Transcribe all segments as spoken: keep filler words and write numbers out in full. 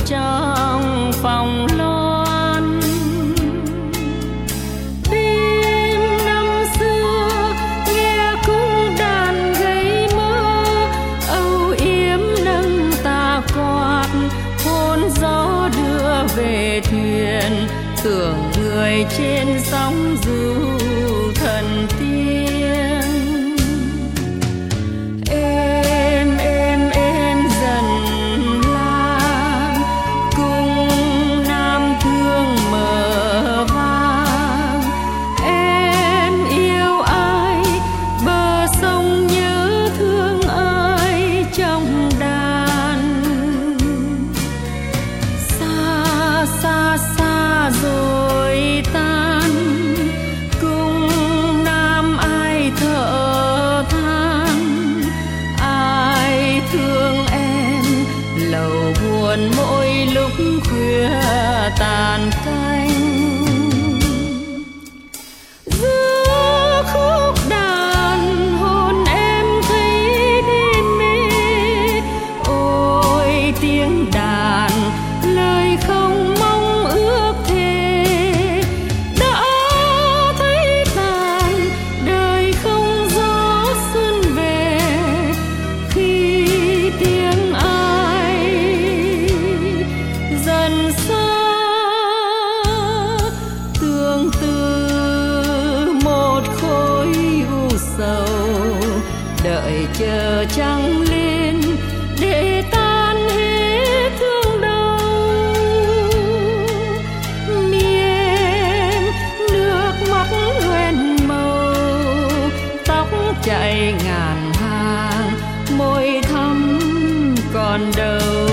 trong phòng loan. Đêm năm xưa nghe cung đàn gây mơ, âu yếm nâng tà quạt, hôn gió đưa về thuyền, tưởng người trên sóng du thần tiên. Êm êm êm dần lan, cung nam thương mở vang. Em yêu ai, bờ sông nhớ thương ai trong đàn. Xa xa xa rồi tan, cung nam ai thở than. Ai thương em lầu buồn mỗi lúc khuya tàn canh. Giữa khúc đàn hồn em thấy đêm mê, ôi tiếng đàn lời không mong ước thề. Đã thấy tàn đời không gió xuân về, khi tiếng ai dần xa, tương tư một khối u sầu, đợi chờ trăng lên để tan hết thương đau. Miên nước mắt hoen màu, tóc chảy ngàn hàng, môi thắm còn đâu.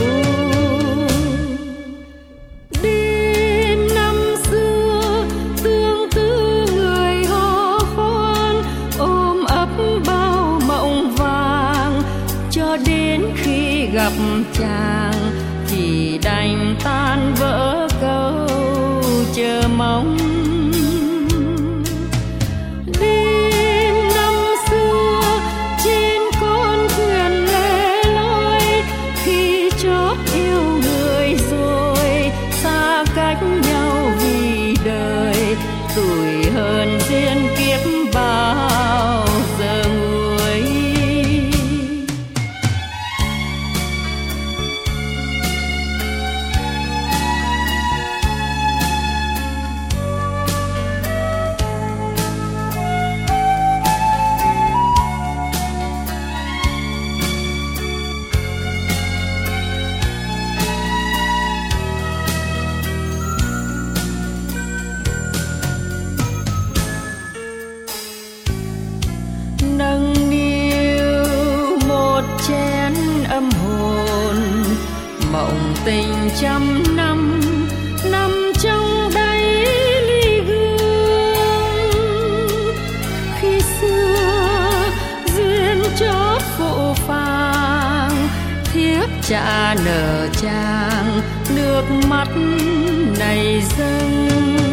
Đêm năm xưa tương tư người hò khoan, ôm ấp bao mộng vàng, cho đến khi gặp chàng chỉ đành tan vỡ câu chờ mong. Đêm năm xưa trên con thuyền lẻ loi, khi chót yêu người rồi xa cách nhau vì đời, tủi hơn duyên kiếp bao giờ nguôi. Nâng niu một chén âm hồn, mộng tình trăm năm nằm trong đáy ly gương. Khi xưa duyên chót phụ phàng, thiếp cha nở trang nước mắt này dâng.